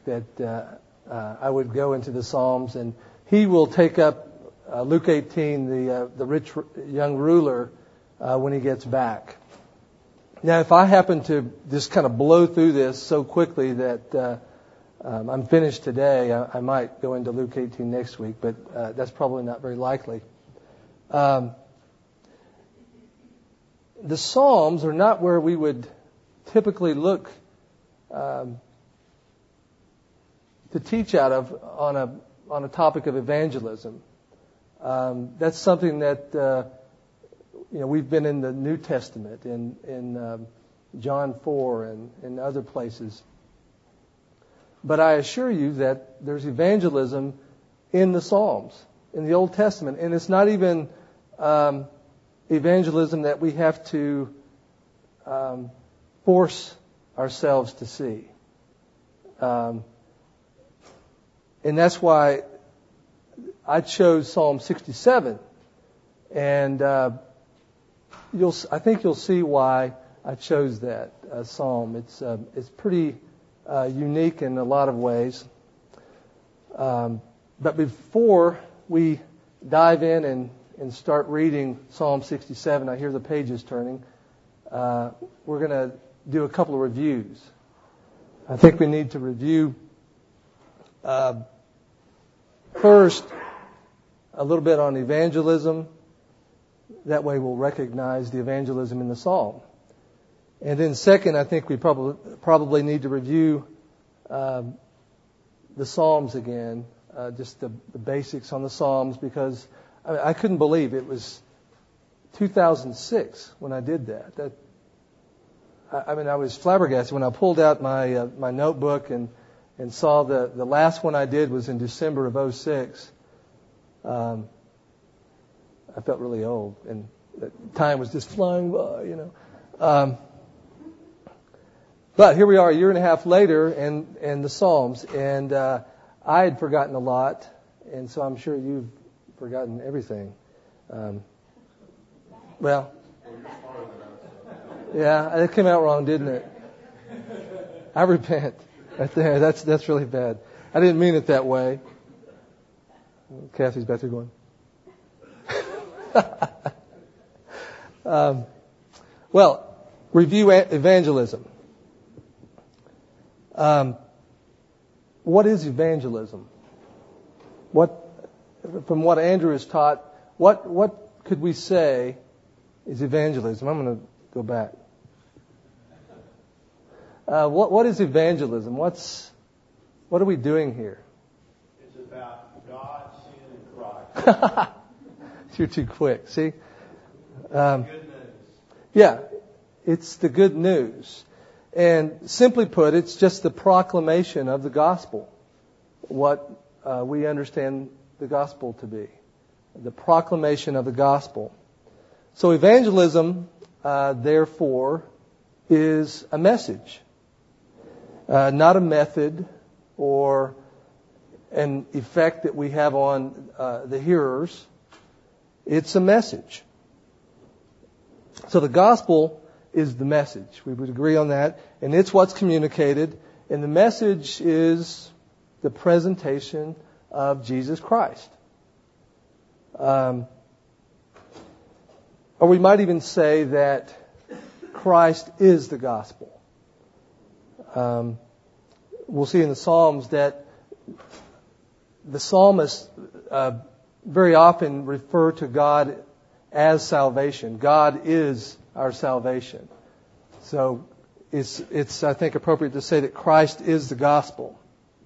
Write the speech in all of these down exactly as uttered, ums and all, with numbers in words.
that uh, uh, I would go into the Psalms, and he will take up uh, Luke eighteen, the uh, the rich young ruler, uh, when he gets back. Now, if I happen to just kind of blow through this so quickly that uh, um, I'm finished today, I, I might go into Luke eighteen next week, but uh, that's probably not very likely. Um, the Psalms are not where we would typically look um, to teach out of on a on a topic of evangelism. Um, that's something that uh, you know we've been in the New Testament in in um, John four and in other places. But I assure you that there's evangelism in the Psalms, in the Old Testament, and it's not even um, evangelism that we have to um, force ourselves to see. Um, and that's why I chose Psalm sixty-seven, and uh, you'll I think you'll see why I chose that uh, psalm. It's uh, it's pretty uh, unique in a lot of ways. Um, but before we dive in and, and start reading Psalm sixty-seven, I hear the pages turning. Uh, we're going to do a couple of reviews. I think we need to review uh, first a little bit on evangelism. That way we'll recognize the evangelism in the psalm. And then second, I think we probably probably need to review um, the Psalms again, uh, just the, the basics on the Psalms, because I, I couldn't believe it was two thousand six when I did that. That I, I mean, I was flabbergasted when I pulled out my uh, my notebook and and saw the the last one I did was in December of oh six. Um, I felt really old, and the time was just flying by, you know. Um, but here we are, a year and a half later, and and the Psalms, and uh, I had forgotten a lot, and so I'm sure you've forgotten everything. Um, well, yeah, it came out wrong, didn't it? I repent. Right there, that's that's really bad. I didn't mean it that way. Kathy's back there going. um, well, review evangelism. Um, what is evangelism? What, from what Andrew has taught, what what could we say is evangelism? I'm going to go back. Uh, what what is evangelism? What's what are we doing here? It's about God, sin, and Christ. You're too quick. See? Um, Good news. yeah, it's the good news. And simply put, it's just the proclamation of the gospel, what uh, we understand the gospel to be. The proclamation of the gospel. So evangelism, uh, therefore, is a message, uh, not a method or an effect that we have on uh, the hearers. It's a message. So the gospel is the message. We would agree on that. And it's what's communicated. And the message is the presentation of Jesus Christ. Um, or we might even say that Christ is the gospel. Um, we'll see in the Psalms that the psalmist uh, very often refer to God as salvation. God is our salvation. So it's, it's, I think, appropriate to say that Christ is the gospel.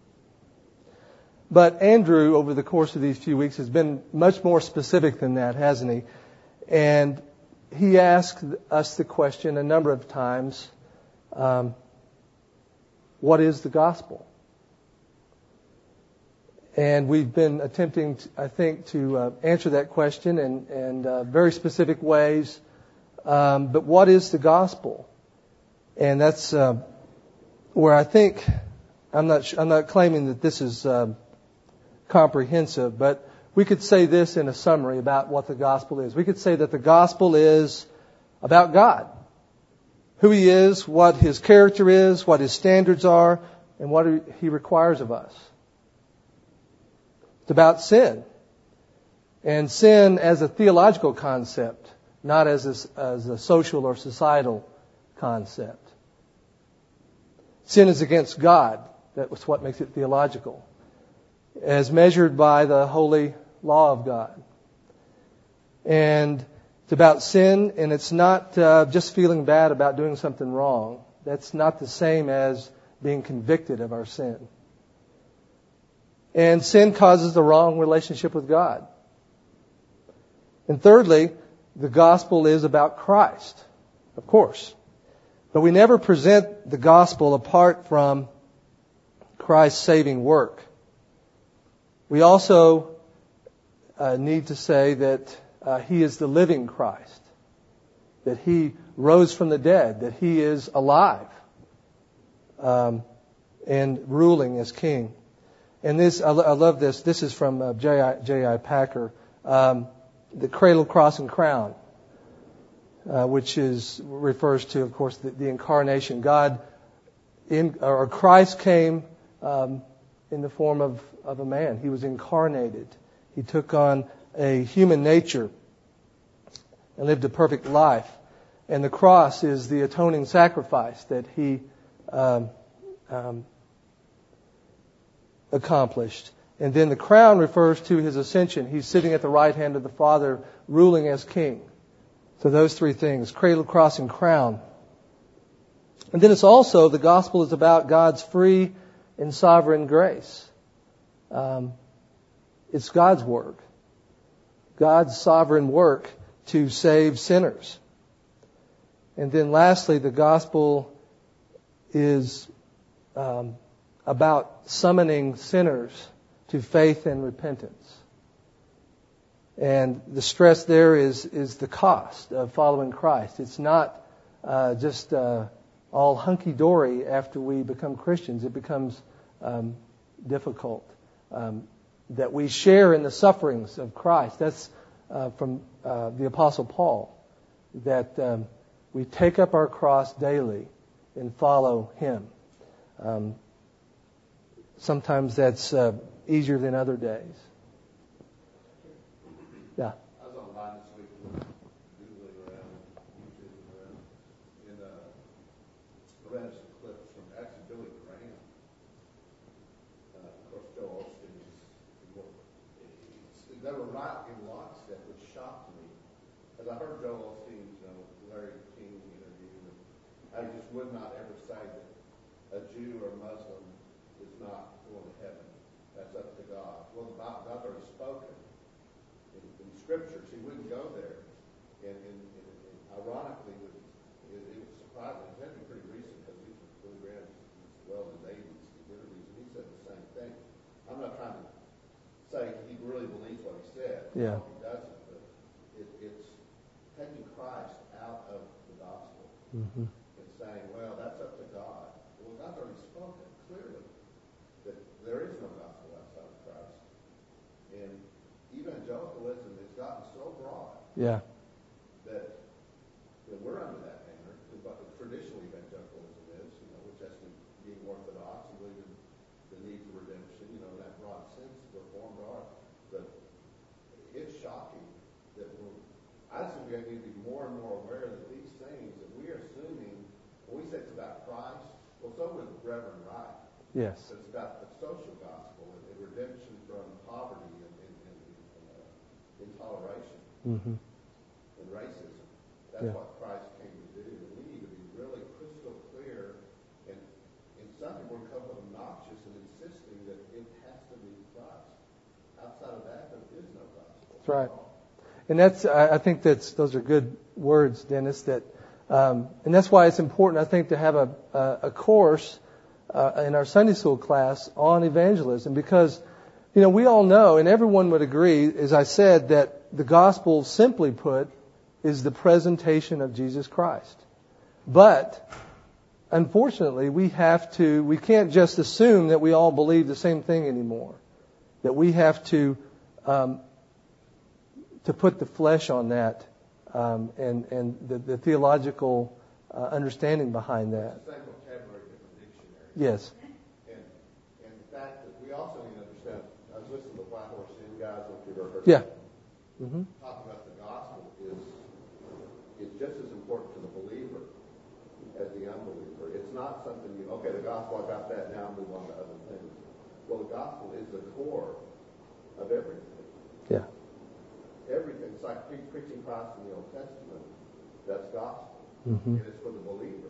But Andrew, over the course of these few weeks, has been much more specific than that, hasn't he? And he asked us the question a number of times, um, what is the gospel? And we've been attempting, to, I think, to uh, answer that question in, in uh, very specific ways. Um, but what is the gospel? And that's uh, where I think I'm not. I'm not claiming that this is uh, comprehensive, but we could say this in a summary about what the gospel is. We could say that the gospel is about God, who He is, what His character is, what His standards are, and what He requires of us. It's about sin. And sin as a theological concept, not as a, as a social or societal concept. Sin is against God. That's what makes it theological. As measured by the holy law of God. And it's about sin, and it's not uh, just feeling bad about doing something wrong. That's not the same as being convicted of our sin. And sin causes the wrong relationship with God. And thirdly, the gospel is about Christ, of course. But we never present the gospel apart from Christ's saving work. We also uh, need to say that uh, He is the living Christ, that He rose from the dead, that He is alive um, and ruling as King. And this, I, lo- I love this. This is from uh, J I J I Packer, um, the cradle, cross, and crown, uh, which is refers to, of course, the, the incarnation. God, in, or Christ came um, in the form of, of a man. He was incarnated. He took on a human nature and lived a perfect life. And the cross is the atoning sacrifice that He um, um, accomplished. And then the crown refers to His ascension. He's sitting at the right hand of the Father, ruling as King. So those three things, cradle, cross, and crown. And then it's also, the gospel is about God's free and sovereign grace. Um, it's God's work. God's sovereign work to save sinners. And then lastly, the gospel is um, about summoning sinners to faith and repentance. And the stress there is is the cost of following Christ. It's not uh, just uh, all hunky-dory after we become Christians. It becomes um, difficult. Um, that we share in the sufferings of Christ. That's uh, from uh, the Apostle Paul. That um, we take up our cross daily and follow Him. Um, sometimes that's uh, easier than other days. Yeah. I was online this week googling around, YouTube around, and uh, I read some clips from actually Billy Graham. Uh, of course, Joel Osteen is, they were right in lockstep, which shocked me. As I heard Joel Osteen's you know, Larry King interview, I just would not ever say that a Jew or Muslim is not going to heaven. That's up to God. Well, the Bible, God's already spoken in, in Scriptures. He wouldn't go there. And, and, and, and ironically, it, it, it was surprising. It had to be pretty recent because these were Billy Graham as well in the eighties, these interviews, and he said the same thing. I'm not trying to say he really believes what he said. Yeah. He doesn't. But it, it's taking Christ out of the gospel Mm-hmm. and saying, well, that's up to God. Well, God's already spoken clearly that there is no gospel outside of Christ. And evangelicalism has gotten so broad Yeah. that you know, we're under that banner, what the traditional evangelicalism is, you know, which has to be being orthodox and believing the need for redemption, you know, in that broad sense, Reformed are. But it's shocking that we're, I think we need to be more and more aware that these things that we are assuming, when we say it's about Christ, well, so would Reverend Wright. Yes. It's about the social gospel and, and redemption from poverty and, and, and, and uh, intoleration Mm-hmm. and racism. That's Yeah. what Christ came to do. And we need to be really crystal clear. And, and some people become obnoxious in insisting that it has to be Christ. Outside of that, there is no gospel. That's right. And that's, I I think that's, those are good words, Dennis, that, um, and that's why it's important, I think, to have a, a, a course uh, in our Sunday school class on evangelism, because, you know, we all know, and everyone would agree, as I said, that the gospel, simply put, is the presentation of Jesus Christ. But, unfortunately, we have to, we can't just assume that we all believe the same thing anymore. That we have to, um, to put the flesh on that, um, and, and the, the theological uh, understanding behind that. It's the same vocabulary, different dictionary. Yes. And fact that we also need to understand, I was listening to the White Horse Inn guys, if you've ever heard Yeah. them, Mm-hmm. talking about the gospel is, is just as important to the believer as the unbeliever. It's not something you, okay, the gospel, I got that, now I'll move on to other things. Well, the gospel is the core of everything. Yeah. Everything. It's like pre- preaching Christ in the Old Testament. That's gospel. Mm-hmm. And it's for the believer.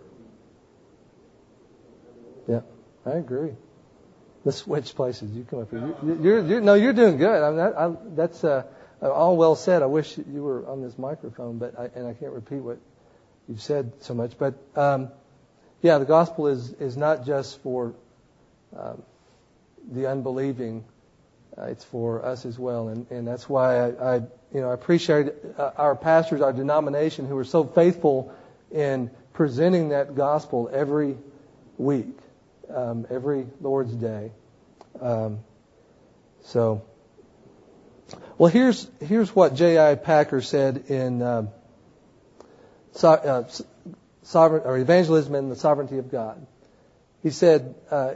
Yeah, I agree. Let's switch places. You come up here. You, you're, you're, no, you're doing good. I mean, that, I, that's uh, all well said. I wish you were on this microphone, but I, and I can't repeat what you've said so much. But um, yeah, the gospel is is not just for um, the unbelieving. Uh, it's for us as well, and, and that's why I, I you know I appreciate uh, our pastors, our denomination, who are so faithful in presenting that gospel every week. Um, every Lord's Day. Um, so, well, here's here's what J I Packer said in uh, so, uh, sovereign or Evangelism and the Sovereignty of God. He said, uh,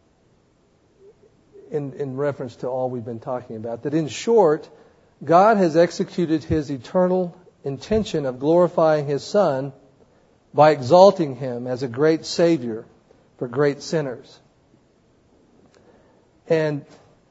in in reference to all we've been talking about, that in short, God has executed His eternal intention of glorifying His Son by exalting Him as a great Savior for great sinners. And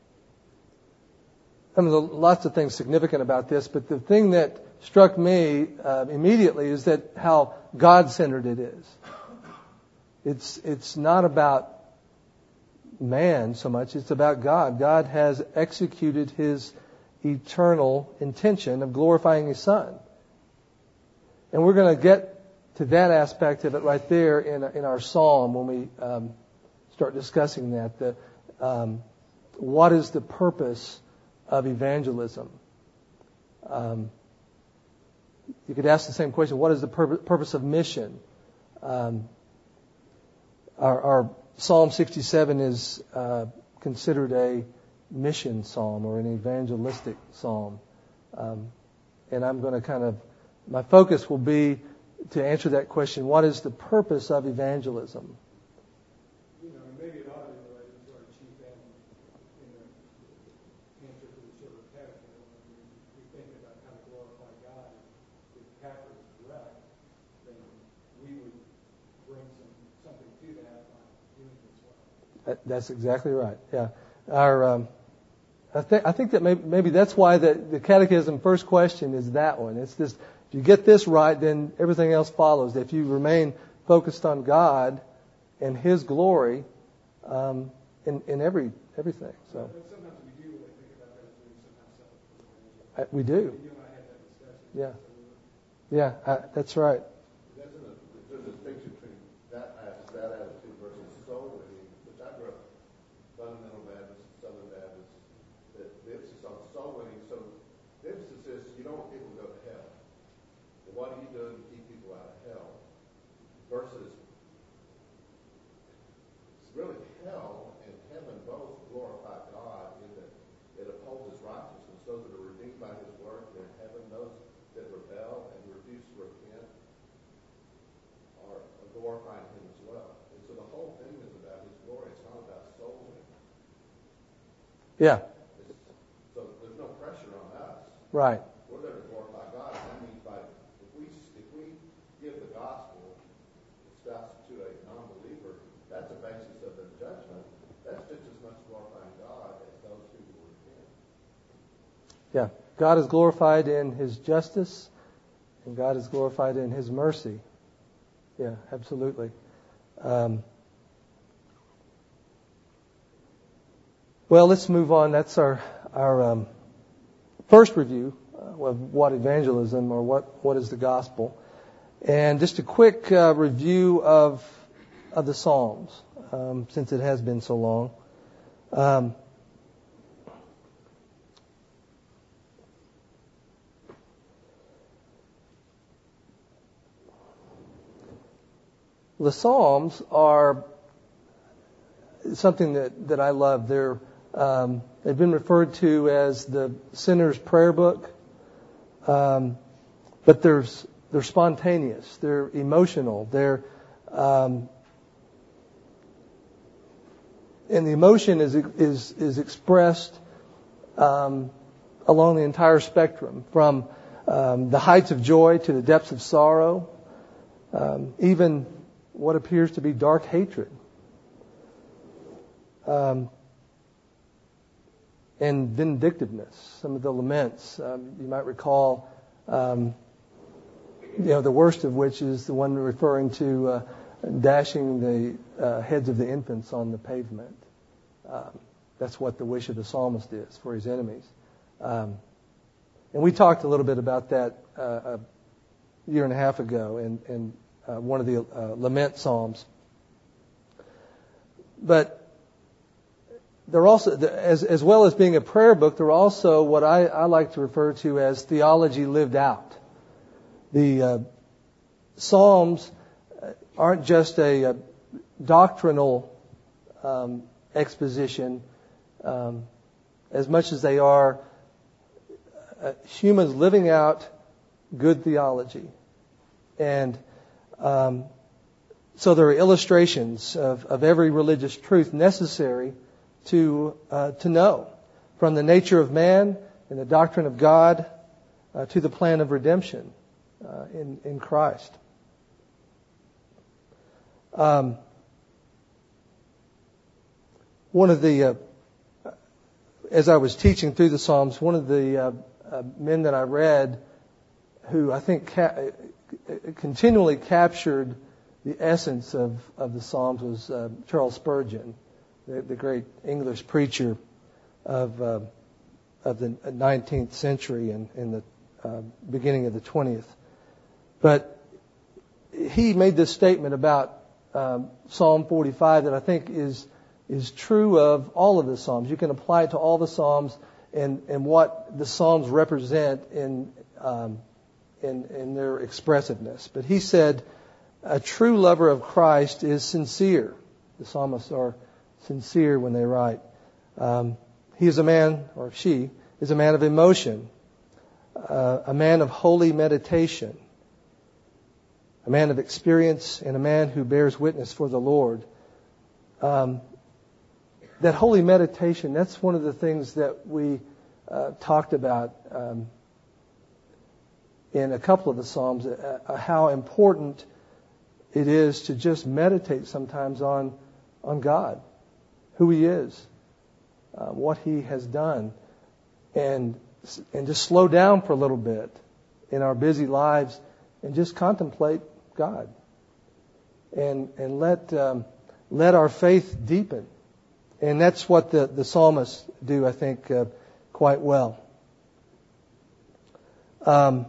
I mean, there's lots of things significant about this, but the thing that struck me uh, immediately is that how God-centered it is. It's it's not about man so much, it's about God. God has executed His eternal intention of glorifying His Son. And we're going to get to that aspect of it right there in in our psalm when we um, start discussing that. The, um, what is the purpose of evangelism? Um, you could ask the same question. What is the pur- purpose of mission? Um, our, our Psalm sixty-seven is uh, considered a mission psalm or an evangelistic psalm, um, and I'm going to kind of my focus will be to answer that question, what is the purpose of evangelism? You know, maybe it ought to be related to our chief end in the answer to the short catechism. When we think about how to glorify God, if Packer is correct, then we would bring some something to that by doing this well. That, that's exactly right. Yeah, our um, I think I think that maybe, maybe that's why the, the catechism first question is that one. It's this. If you get this right, then everything else follows. If you remain focused on God and His glory um, in, in every everything. So but sometimes we do really think about that as being somehow self-evangelism. I, we do. You and I had that discussion. Yeah, So yeah, I, that's right. There's a, there's a distinction between that, that attitude versus soul winning, which I grew up fundamental Baptist, Southern Baptist, that the emphasis on soul winning. So the emphasis is you don't want people to go to hell. Well, what are you doing to keep people out of hell? Versus, it's really hell and heaven both glorify God in that it upholds His righteousness. Those that are redeemed by His work are in heaven. Those that rebel and refuse to repent are glorifying Him as well. And so the whole thing is about His glory. It's not about soul winning. Yeah. It's, so there's no pressure on us. Right. We're there to glorify God. That means by if we if we give the gospel stuff to a non-believer, that's a basis of their judgment. That's just as much glorifying God as those who will repent. Yeah. God is glorified in His justice, and God is glorified in His mercy. Yeah, absolutely. Um, well, let's move on. That's our our um, first review of what evangelism or what, what is the gospel. And just a quick uh, review of of the Psalms, um, since it has been so long. Um, the Psalms are something that, that I love. They're um, they've been referred to as the sinner's prayer book, um, but there's they're spontaneous, they're emotional, they're um, and the emotion is is is expressed um, along the entire spectrum, from um, the heights of joy to the depths of sorrow, um, even what appears to be dark hatred, um, and vindictiveness. Some of the laments, um, you might recall, um, you know, the worst of which is the one referring to uh, dashing the uh, heads of the infants on the pavement. Um, that's what the wish of the psalmist is for his enemies. Um, and we talked a little bit about that uh, a year and a half ago in, in uh, one of the uh, lament psalms. But they're also, as, as well as being a prayer book, they're also what I, I like to refer to as theology lived out. The uh, Psalms aren't just a, a doctrinal um, exposition um, as much as they are uh, humans living out good theology. And um, so there are illustrations of, of every religious truth necessary to uh, to know, from the nature of man and the doctrine of God uh, to the plan of redemption uh, in, in Christ. Um, one of the, uh, as I was teaching through the Psalms, one of the uh, uh, men that I read, who I think ca- continually captured the essence of, of the Psalms, was uh, Charles Spurgeon, the, the great English preacher of uh, of the nineteenth century and in the uh, beginning of the twentieth. But he made this statement about um, Psalm forty-five that I think is is true of all of the Psalms. You can apply it to all the Psalms and, and what the Psalms represent in, um, in in their expressiveness. But he said, a true lover of Christ is sincere. The psalmists are sincere when they write. Um, he is a man, or she, is a man of emotion, uh, a man of holy meditation, a man of experience, and a man who bears witness for the Lord. Um, that holy meditation, that's one of the things that we uh, talked about um, in a couple of the Psalms, uh, how important it is to just meditate sometimes on on God, who He is, uh, what He has done, and and just slow down for a little bit in our busy lives and just contemplate God, and and let um, let our faith deepen, and that's what the the psalmists do, I think, uh, quite well. Um,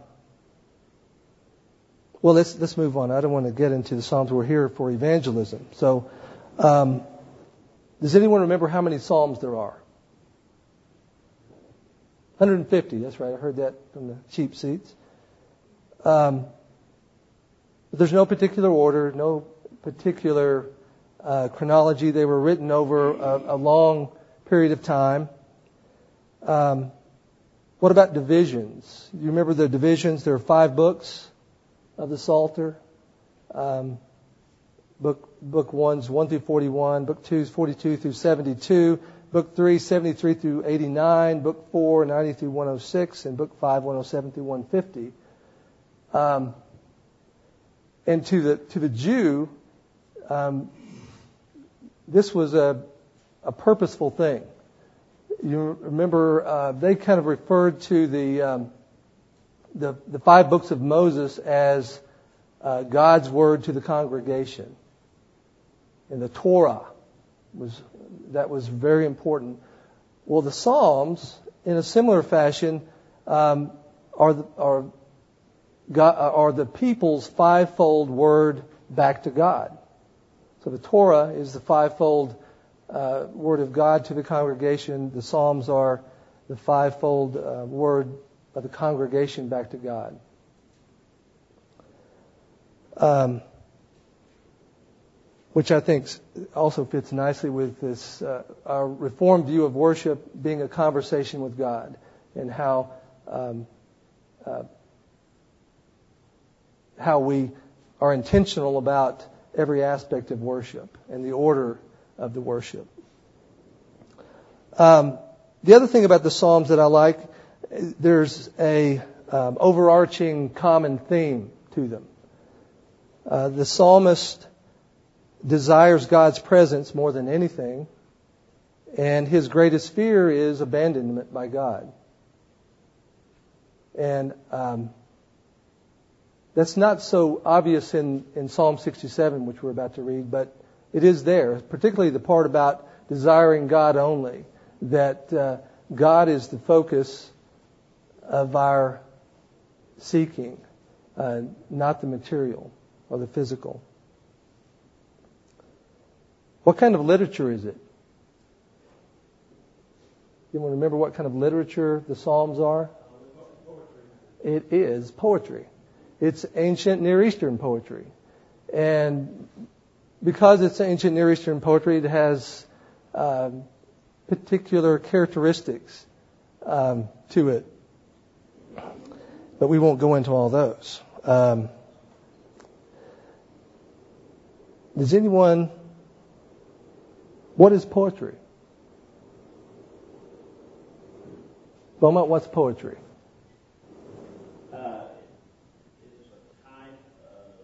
well, let's let's move on. I don't want to get into the Psalms. We're here for evangelism. So, um, does anyone remember how many Psalms there are? one hundred fifty. That's right. I heard that from the cheap seats. Um, but there's no particular order, no particular uh, chronology. They were written over a, a long period of time. Um, what about divisions? You remember the divisions? There are five books of the Psalter. Um, book book one's one through forty-one. Book two's forty-two through seventy-two. Book three, seventy-three through eighty-nine. Book four, ninety through one oh six. And book five, one oh seven through one fifty. Um, and to the to the Jew, um, this was a a purposeful thing. You remember uh, they kind of referred to the um, the the five books of Moses as uh, God's word to the congregation, and the Torah was that was very important. Well, the Psalms, in a similar fashion, um, are the, are God, are the people's fivefold word back to God. So the Torah is the fivefold uh, word of God to the congregation. The Psalms are the fivefold uh, word of the congregation back to God. Um, which I think also fits nicely with this uh, our Reformed view of worship being a conversation with God, and how um, uh, how we are intentional about every aspect of worship and the order of the worship. Um, the other thing about the Psalms that I like, there's a um, overarching common theme to them. Uh, the psalmist desires God's presence more than anything, and his greatest fear is abandonment by God. And um, that's not so obvious in, in Psalm sixty-seven, which we're about to read, but it is there, particularly the part about desiring God only, that uh, God is the focus of our seeking, uh, not the material or the physical. What kind of literature is it? You want to remember what kind of literature the Psalms are? It is poetry. It's ancient Near Eastern poetry. And because it's ancient Near Eastern poetry, it has um, particular characteristics um, to it. But we won't go into all those. Um, does anyone... What is poetry? Beaumont, what's poetry? Uh, it is a type of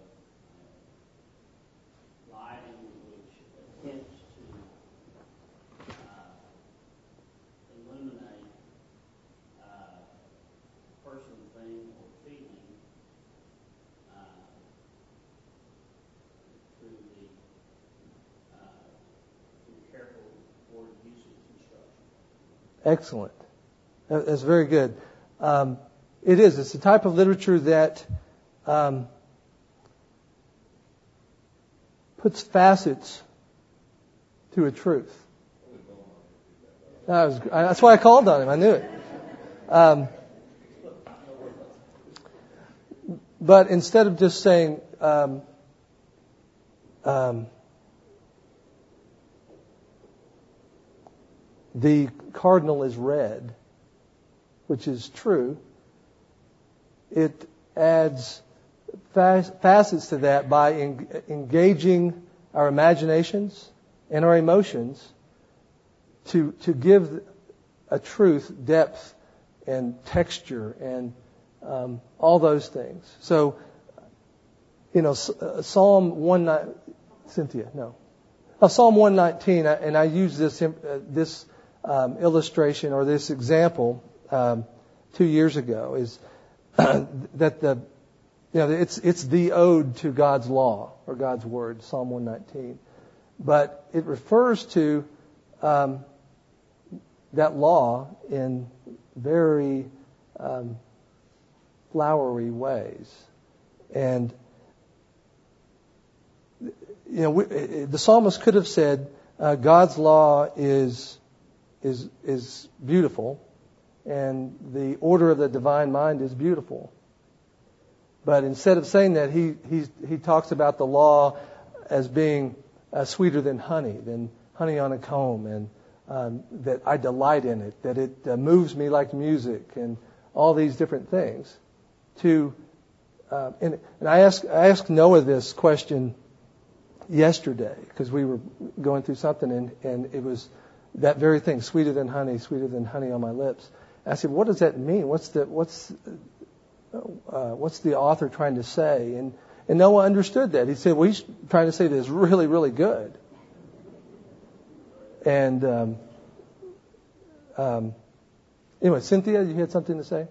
writing which attempts to uh, illuminate uh, a person, thing, or feeling uh, through the uh, through careful word usage construction. Excellent. That's very good. Um, it is. It's a type of literature that um, puts facets to a truth. I was, I, that's why I called on him. I knew it. Um, but instead of just saying, um, um, the cardinal is red, which is true, it adds facets to that by en- engaging our imaginations and our emotions to to give a truth depth and texture and um, all those things. So, you know, uh, Psalm one nine, Cynthia, no, uh, Psalm one nineteen, and I use this uh, this um, illustration or this example um, two years ago, is that the you know it's it's the ode to God's law or God's word, Psalm one nineteen, but it refers to um, that law in very um, flowery ways. And, you know, we, the psalmist could have said, uh, God's law is, is, is beautiful, and the order of the divine mind is beautiful. But instead of saying that, he, he, he talks about the law as being uh, sweeter than honey, than honey on a comb, and um, that I delight in it, that it uh, moves me like music, and all these different things. To uh, and, and I asked I asked Noah this question yesterday because we were going through something, and, and it was that very thing, sweeter than honey, sweeter than honey on my lips. I said, what does that mean? What's the what's uh, what's the author trying to say? And and Noah understood that. He said, well, he's trying to say that it's really, really good. And um, um, anyway, Cynthia, you had something to say?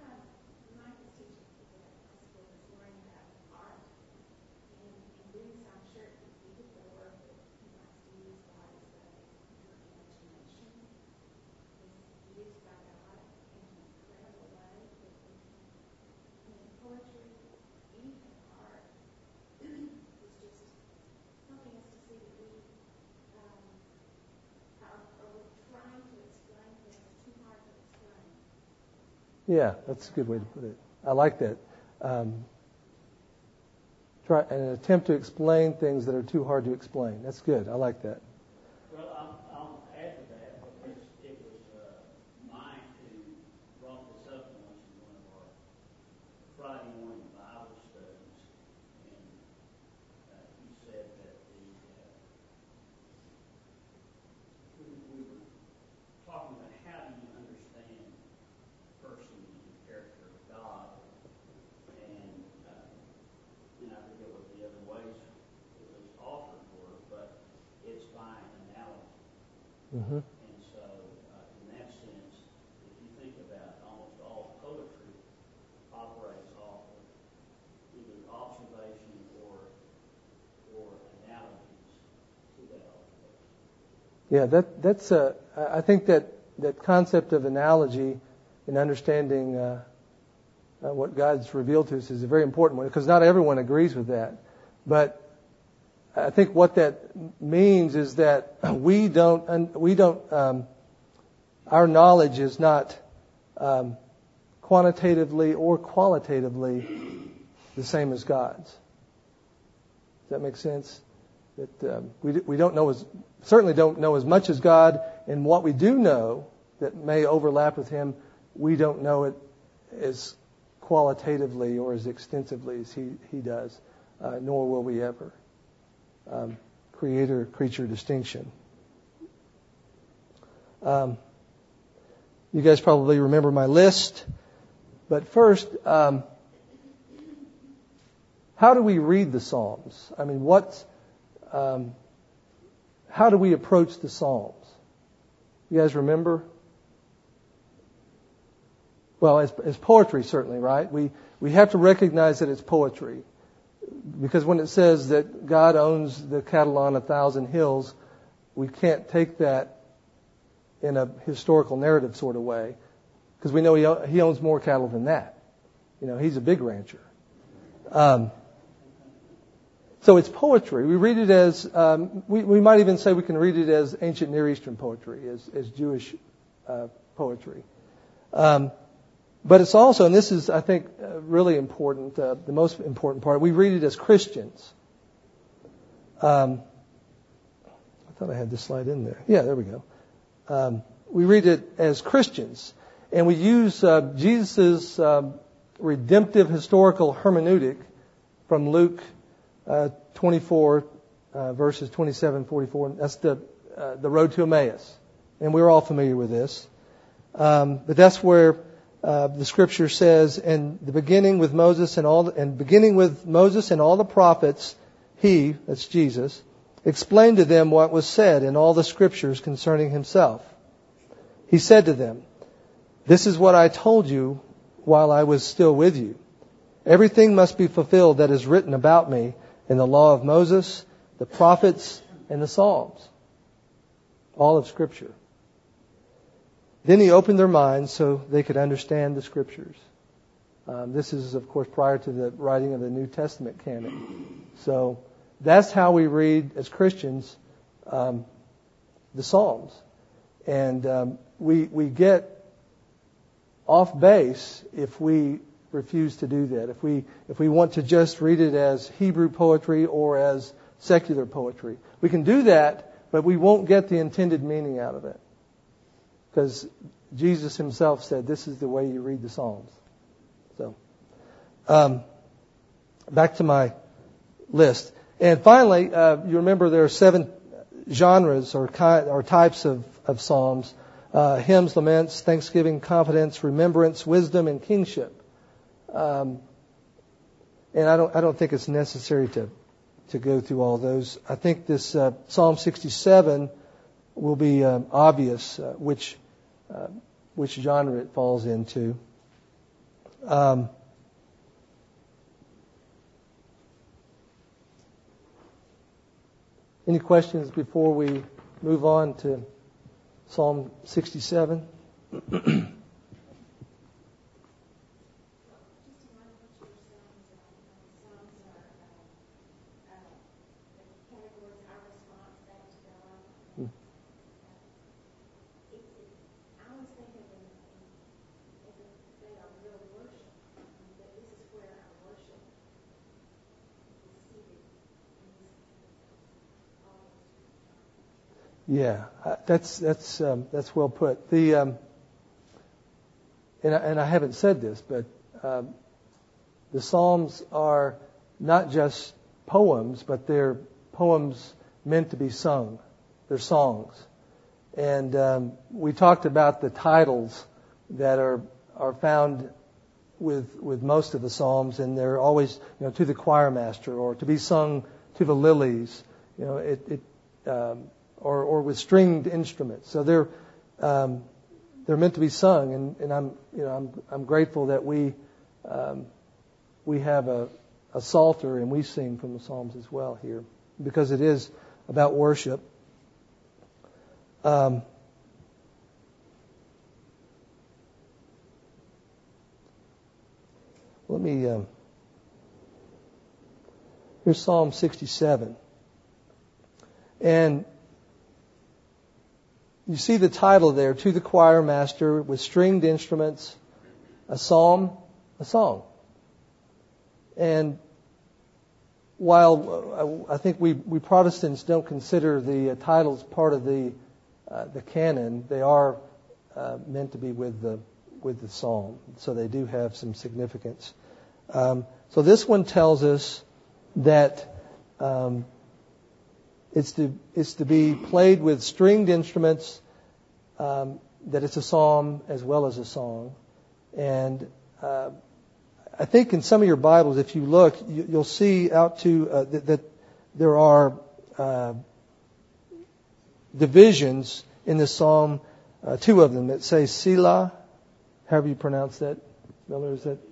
Yeah, that's a good way to put it. I like that. Um, try an attempt to explain things that are too hard to explain. That's good. I like that. Well, I'll, I'll add to that because it was uh, Mike who brought this up once in one of our Friday morning Bible studies, and uh, he said that the uh, we, we were talking Mm-hmm. And so, uh, in that sense, if you think about almost all poetry operates off of either observation or or analogies to that observation. Yeah, that that's. Uh, I think that that concept of analogy in understanding uh, uh, what God's revealed to us is a very important one, because not everyone agrees with that. But I think what that means is that we don't we don't um, our knowledge is not um, quantitatively or qualitatively the same as God's. Does that make sense? That um, we we don't know as certainly don't know as much as God, and what we do know that may overlap with Him, we don't know it as qualitatively or as extensively as He He does, uh, nor will we ever. Um, creator-creature distinction. Um, you guys probably remember my list, but first, um, how do we read the Psalms? I mean, what? Um, how do we approach the Psalms? You guys remember? Well, as, as poetry, certainly, right? We we have to recognize that it's poetry. Because when it says that God owns the cattle on a thousand hills, we can't take that in a historical narrative sort of way, because we know he, he owns more cattle than that. You know, he's a big rancher. Um, so it's poetry. We read it as, um, we, we might even say we can read it as ancient Near Eastern poetry, as, as Jewish uh, poetry. Um, But it's also, and this is, I think, uh, really important, uh, the most important part, we read it as Christians. Um, I thought I had this slide in there. Yeah, there we go. Um, we read it as Christians. And we use uh, Jesus' um, redemptive historical hermeneutic from Luke uh, twenty-four, uh, verses twenty-seven, forty-four. That's the, uh, the road to Emmaus. And we're all familiar with this. Um, but that's where Uh, the scripture says, "And the beginning with Moses and all, the, and beginning with Moses and all the prophets, he, that's Jesus, explained to them what was said in all the scriptures concerning himself. He said to them, 'This is what I told you while I was still with you. Everything must be fulfilled that is written about me in the law of Moses, the prophets, and the Psalms.'" All of Scripture. Then he opened their minds so they could understand the Scriptures. Um, this is, of course, prior to the writing of the New Testament canon. So that's how we read as Christians um, the Psalms. And um, we we get off base if we refuse to do that. If we if we want to just read it as Hebrew poetry or as secular poetry, we can do that, but we won't get the intended meaning out of it. Because Jesus himself said, this is the way you read the Psalms. So, um, back to my list. And finally, uh, you remember there are seven genres or, ki- or types of, of Psalms. Uh, hymns, laments, thanksgiving, confidence, remembrance, wisdom, and kingship. Um, and I don't, I don't think it's necessary to, to go through all those. I think this uh, Psalm sixty-seven will be um, obvious uh, which uh, which genre it falls into. Um, any questions before we move on to Psalm sixty-seven? Yeah, uh, that's that's um, that's well put. The um, and I, and I haven't said this, but um, the Psalms are not just poems, but they're poems meant to be sung. They're songs, and um, we talked about the titles that are are found with with most of the Psalms, and they're always, you know, to the choir master or to be sung to the lilies. You know, it. it um, or, or with stringed instruments. So they're um, they're meant to be sung, and, and I'm you know I'm I'm grateful that we um, we have a, a psalter and we sing from the Psalms as well here, because it is about worship. Um, let me. Um, here's Psalm sixty-seven, and you see the title there: "To the choir master with stringed instruments, a psalm, a song." And while I think we, we Protestants don't consider the uh, titles part of the uh, the canon, they are uh, meant to be with the with the psalm, so they do have some significance. Um, so this one tells us that um, it's to it's to be played with stringed instruments, um, that it's a psalm as well as a song, and uh, I think in some of your Bibles, if you look, you, you'll see out to uh, that, that there are uh, divisions in this psalm, uh, two of them that say Selah, however you pronounce that. Miller, is that?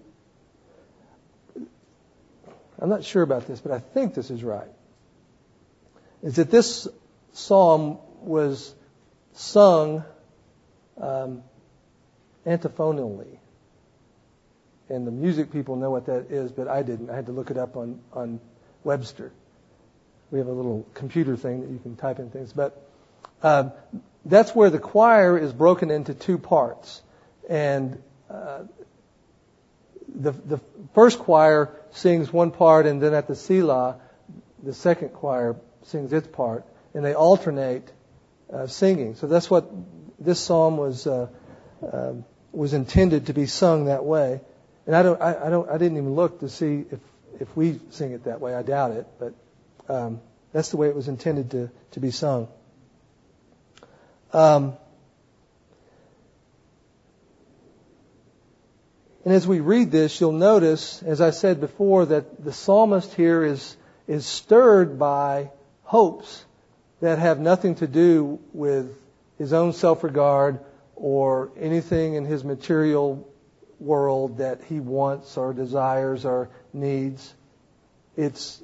I'm not sure about this, but I think this is right. Is that this psalm was sung um, antiphonally. And the music people know what that is, but I didn't. I had to look it up on, on Webster. We have a little computer thing that you can type in things. But uh, that's where the choir is broken into two parts. And uh, the the first choir sings one part, and then at the Selah, the second choir sings its part. And they alternate uh, singing. So that's what this psalm was uh, uh, was intended to be sung that way. And I don't, I, I don't, I didn't even look to see if, if we sing it that way. I doubt it, but um, that's the way it was intended to, to be sung. Um, and as we read this, you'll notice, as I said before, that the psalmist here is is stirred by hopes that have nothing to do with his own self-regard or anything in his material world that he wants or desires or needs. It's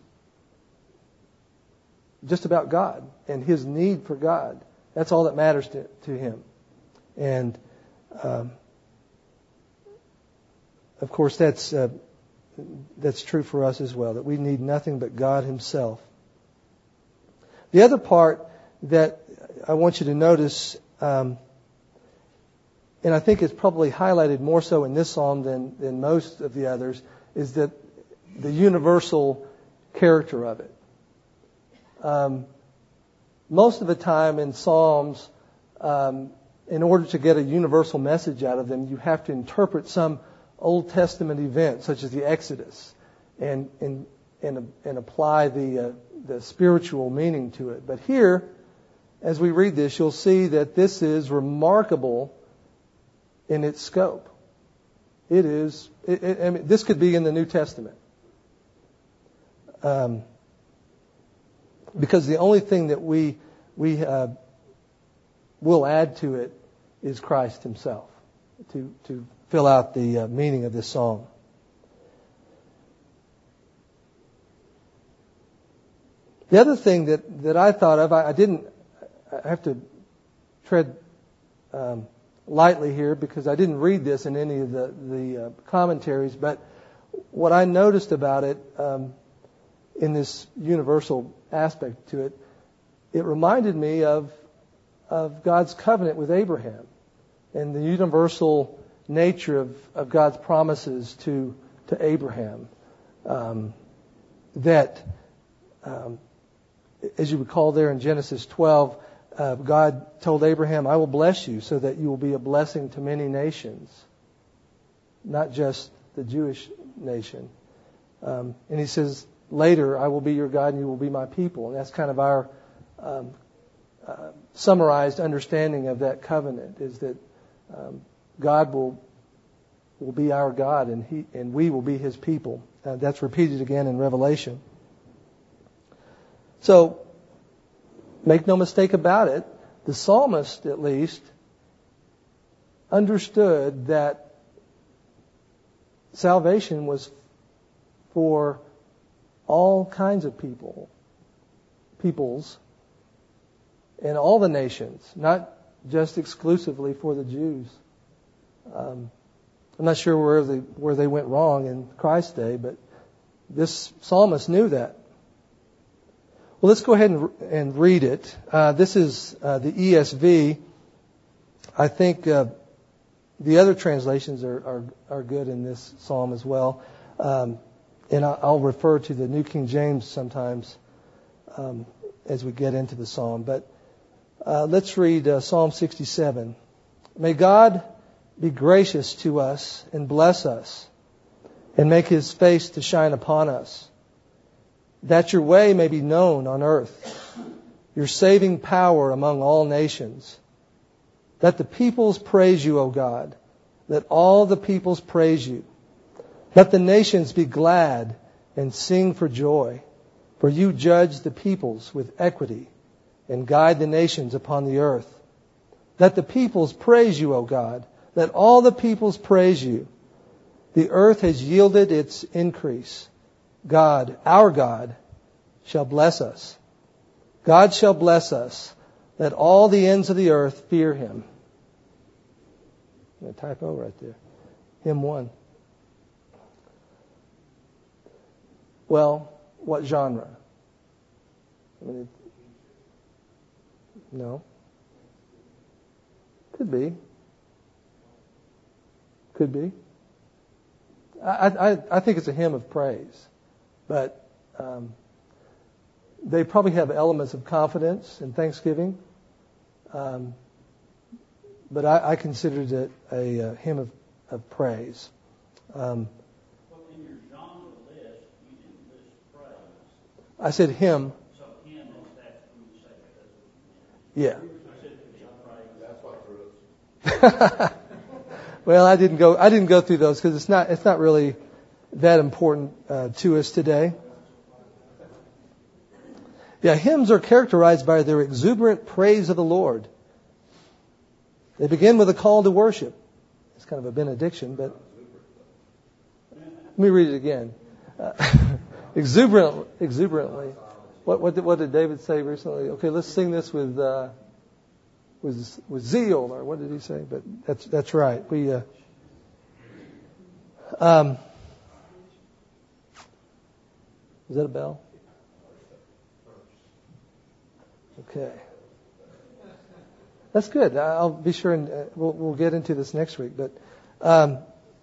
just about God and his need for God. That's all that matters to, to him. And um, of course, that's uh, that's true for us as well, that we need nothing but God himself. The other part that I want you to notice, um, and I think it's probably highlighted more so in this psalm than, than most of the others, is that the universal character of it. Um, most of the time in psalms, um, in order to get a universal message out of them, you have to interpret some Old Testament event, such as the Exodus, and and and, and apply the uh, the spiritual meaning to it. But here, as we read this, you'll see that this is remarkable in its scope. It is. It, it, I mean, this could be in the New Testament, um, because the only thing that we we uh, will add to it is Christ Himself to to fill out the uh, meaning of this song. The other thing that, that I thought of, I, I didn't. I have to tread um, lightly here because I didn't read this in any of the the uh, commentaries. But what I noticed about it um, in this universal aspect to it, it reminded me of of God's covenant with Abraham and the universal nature of, of God's promises to to Abraham. Um, that, um, as you recall there in Genesis twelve, uh, God told Abraham, "I will bless you so that you will be a blessing to many nations, not just the Jewish nation." Um, and He says later, "I will be your God and you will be my people." And that's kind of our um, uh, summarized understanding of that covenant, is that um, God will will be our God, and he and we will be His people. Uh, that's repeated again in Revelation. So, make no mistake about it, the psalmist at least understood that salvation was for all kinds of people, peoples, in all the nations, not just exclusively for the Jews. Um, I'm not sure where they where they went wrong in Christ's day, but this psalmist knew that. Well, let's go ahead and, and read it. Uh, this is uh, the E S V. I think uh, the other translations are, are, are good in this psalm as well. Um, and I'll refer to the New King James sometimes um, as we get into the psalm. But uh, let's read uh, Psalm sixty-seven. May God be gracious to us and bless us and make His face to shine upon us, that your way may be known on earth, your saving power among all nations. Let the peoples praise you, O God. Let all the peoples praise you. Let the nations be glad and sing for joy. For you judge the peoples with equity and guide the nations upon the earth. Let the peoples praise you, O God. Let all the peoples praise you. The earth has yielded its increase. God, our God, shall bless us. God shall bless us. Let all the ends of the earth fear Him. A typo right there. Hymn one. Well, what genre? I mean, it, no. Could be. Could be. I, I, I think it's a hymn of praise. But um, they probably have elements of confidence and thanksgiving. Um, but I, I considered it a, a hymn of, of praise. Um, Well, in your genre list, you didn't list praise. I said hymn. So hymn is that when you say that, that's what Yeah. you meant. I said it was praise. That's what threw us. Well, I didn't go. I didn't go through those because it's not. It's not really that important uh, to us today. Yeah, hymns are characterized by their exuberant praise of the Lord. They begin with a call to worship. It's kind of a benediction, but let me read it again. Uh, exuberant, exuberantly. What, what, did, what did David say recently? Okay, let's sing this with uh, with with zeal, or what did he say? But that's that's right. We. Uh, um, is that a bell? Okay. That's good. I'll be sure and uh, we'll, we'll get into this next week. But, um,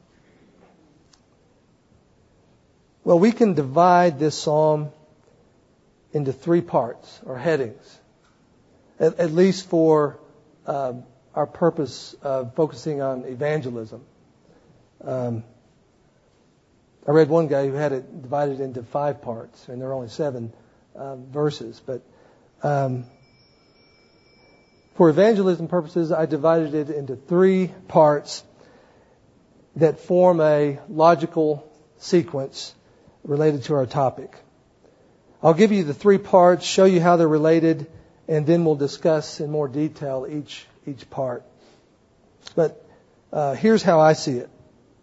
well, we can divide this psalm into three parts or headings, at, at least for um, our purpose of focusing on evangelism. Um, I read one guy who had it divided into five parts, and there are only seven uh, verses, but um, for evangelism purposes, I divided it into three parts that form a logical sequence related to our topic. I'll give you the three parts, show you how they're related, and then we'll discuss in more detail each each part. But uh, here's how I see it.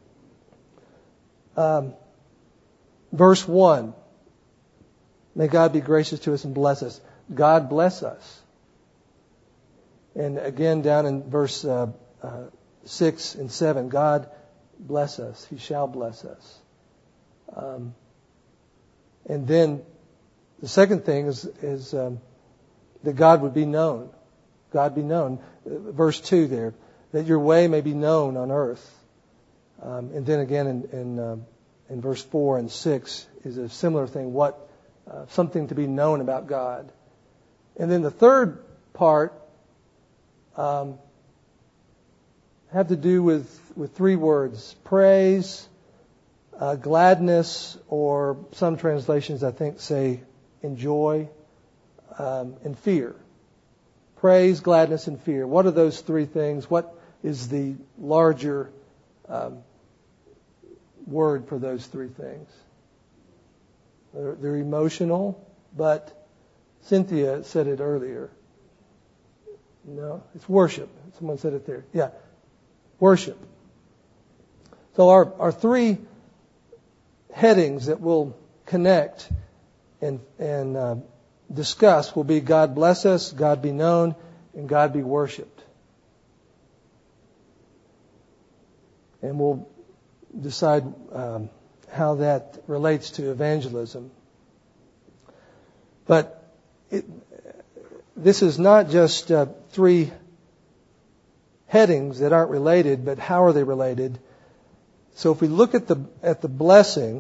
Um, verse one, may God be gracious to us and bless us. God bless us. And again, down in verse uh, uh, six and seven, God bless us. He shall bless us. Um, and then the second thing is, is um, that God would be known. God be known. Uh, verse two there, that your way may be known on earth. Um, and then again in in, uh, in verse four and six is a similar thing. What uh, something to be known about God. And then the third part Um, have to do with, with three words: praise, uh, gladness, or some translations I think say enjoy, um, and fear. Praise, gladness, and fear. What are those three things? What is the larger um, word for those three things? They're, they're emotional, but Cynthia said it earlier. No, it's worship. Someone said it there. Yeah, worship. So our, our three headings that we'll connect and, and uh, discuss will be God bless us, God be known, and God be worshipped. And we'll decide um, how that relates to evangelism. But it, this is not just uh, three headings that aren't related, but how are they related? So if we look at the at the blessing,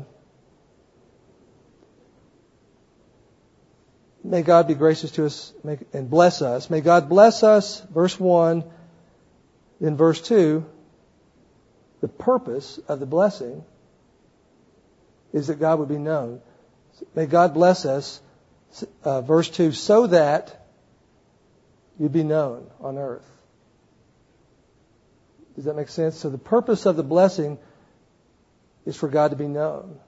may God be gracious to us and bless us. May God bless us, verse one. Then verse two, the purpose of the blessing is that God would be known. May God bless us, uh, verse two, so that you'd be known on earth. Does that make sense? So the purpose of the blessing is for God to be known.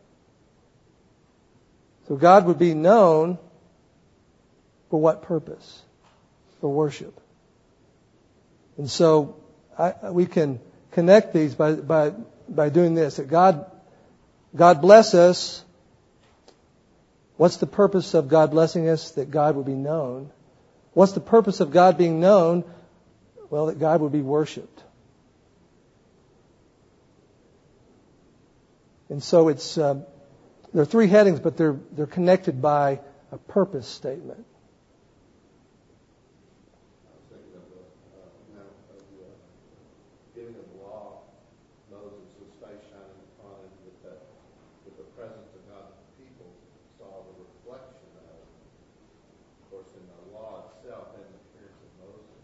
So God would be known for what purpose? For worship. And so I, we can connect these by, by, by doing this. That God, God bless us. What's the purpose of God blessing us? That God would be known. What's the purpose of God being known? Well, that God would be worshipped. And so it's uh, there are three headings, but they're they're connected by a purpose statement. I was thinking of the uh, Mount of the uh, giving of the law. Moses was face shining upon him with that, with the presence of God's people saw the reflection of it. Of course, in the law itself and the appearance of Moses,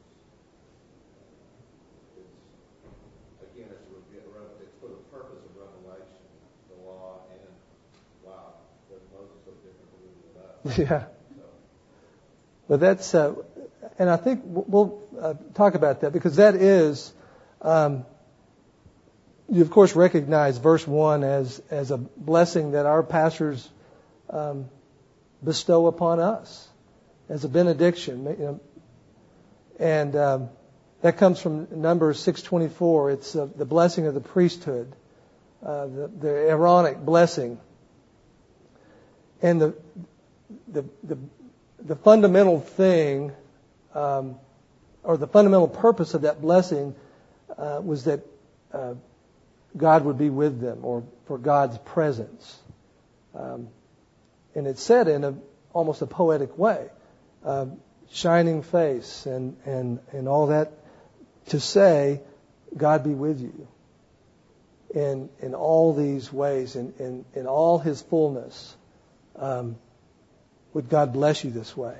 it's again it's a, it's for the purpose of revelation. The law and wow, does Moses look differently than us? Yeah. So. But that's, uh, and I think we'll uh, talk about that because that is, um, you of course recognize verse one as as a blessing that our pastors um, bestow upon us as a benediction, you know, and um, that comes from Numbers six twenty-four. It's uh, the blessing of the priesthood. Uh, the, the Aaronic blessing, and the the the, the fundamental thing, um, or the fundamental purpose of that blessing, uh, was that uh, God would be with them, or for God's presence, um, and it's said in a almost a poetic way, uh, shining face, and and and all that to say, God be with you. In, in all these ways, in, in, in all His fullness, um, would God bless you this way?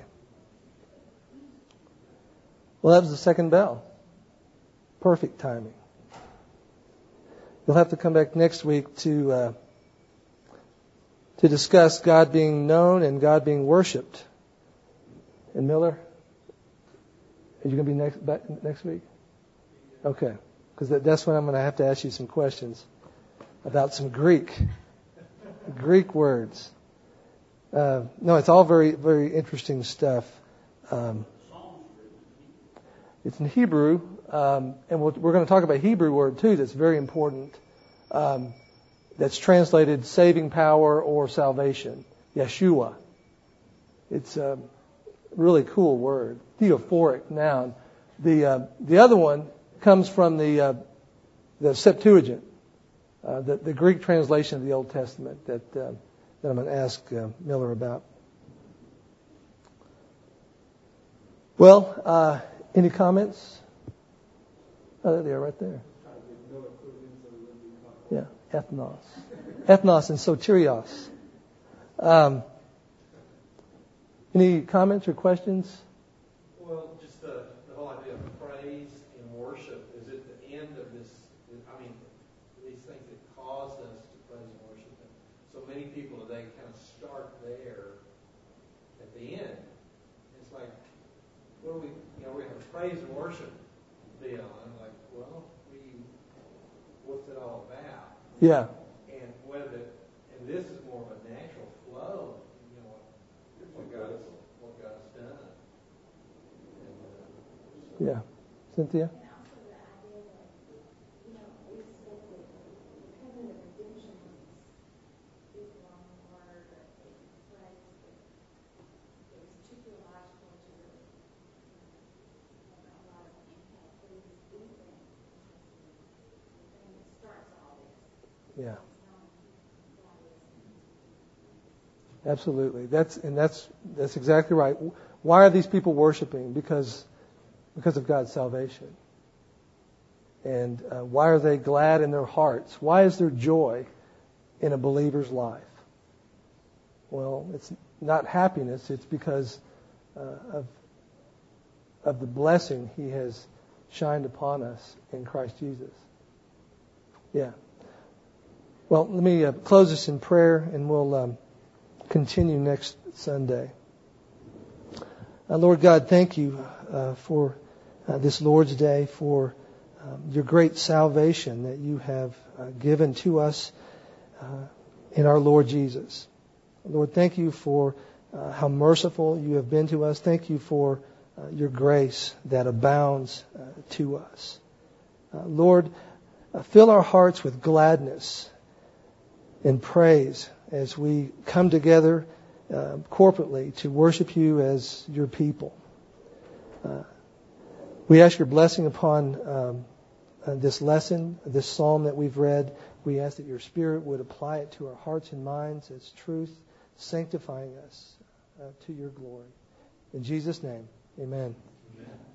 Well, that was the second bell. Perfect timing. You'll have to come back next week to uh, to discuss God being known and God being worshipped. And Miller, are you going to be next back next week? Okay. Because that's when I'm going to have to ask you some questions about some Greek, Greek words. Uh, no, it's all very, very interesting stuff. Um, it's in Hebrew, um, and we'll, we're going to talk about a Hebrew word too that's very important. Um, that's translated saving power or salvation, Yeshua. It's a really cool word, theophoric noun. The uh, the other one comes from the uh, the Septuagint, uh, the, the Greek translation of the Old Testament that uh, that I'm going to ask uh, Miller about. Well, uh, any comments? Oh, there they are, right there. Yeah, ethnos, ethnos, and soterios. Um, any comments or questions? Well, just the, the whole idea of praise and worship is at the end of this. I mean, these things that caused us to praise and worship. And so many people today kind of start there at the end. It's like, what do we, you know, we have a praise and worship deal. And I'm like, well, we, what's it all about? Yeah. And whether, and this is more of a natural flow. You know, what God is, what God is Cynthia? And also the idea that, you know, we said that the covenant of redemption was this big long word or big phrase, but it was too theological to really have a lot of impact. But it is the thing, the thing that starts all this. Yeah. It's known who God is. Absolutely. That's and that's that's exactly right. Why are these people worshiping? Because because of God's salvation. And uh, why are they glad in their hearts? Why is there joy in a believer's life? Well, it's not happiness. It's because uh, of of the blessing He has shined upon us in Christ Jesus. Yeah. Well, let me uh, close this in prayer, and we'll um, continue next Sunday. Uh, Lord God, thank you uh, for uh, this Lord's Day, for um, your great salvation that you have uh, given to us uh, in our Lord Jesus. Lord, thank you for uh, how merciful you have been to us. Thank you for uh, your grace that abounds uh, to us. Uh, Lord, uh, fill our hearts with gladness and praise as we come together uh, corporately to worship you as your people. Uh, we ask your blessing upon um, uh, this lesson, this psalm that we've read. We ask that your Spirit would apply it to our hearts and minds as truth, sanctifying us uh, to your glory. In Jesus' name, amen. Amen.